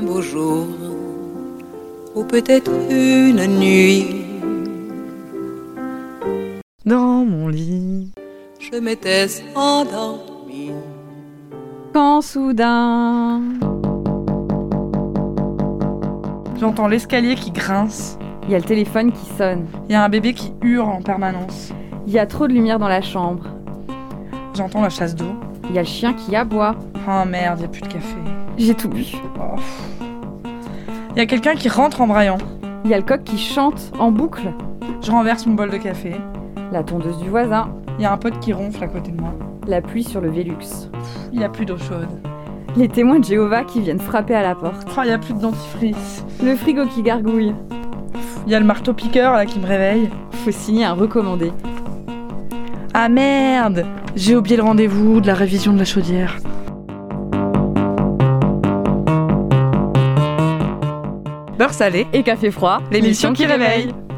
beau jour, ou peut-être une nuit. Dans mon lit, je m'étais endormie. Quand soudain, j'entends l'escalier qui grince. il y a le téléphone qui sonne. Il y a un bébé qui hurle en permanence. Il y a trop de lumière dans la chambre. J'entends la chasse d'eau. Il y a le chien qui aboie. Oh merde, il n'y a plus de café. J'ai tout bu. Oh. Il y a quelqu'un qui rentre en braillant. Il y a le coq qui chante en boucle. Je renverse mon bol de café. La tondeuse du voisin. Il y a un pote qui ronfle à côté de moi. La pluie sur le Vélux. Il n'y a plus d'eau chaude. Les témoins de Jéhovah qui viennent frapper à la porte. Oh, il n'y a plus de dentifrice. Le frigo qui gargouille. Il y a le marteau-piqueur là qui me réveille. Faut signer un recommandé. Ah merde, j'ai oublié le rendez-vous de la révision de la chaudière. Beurre salé Et café froid, l'émission qui réveille.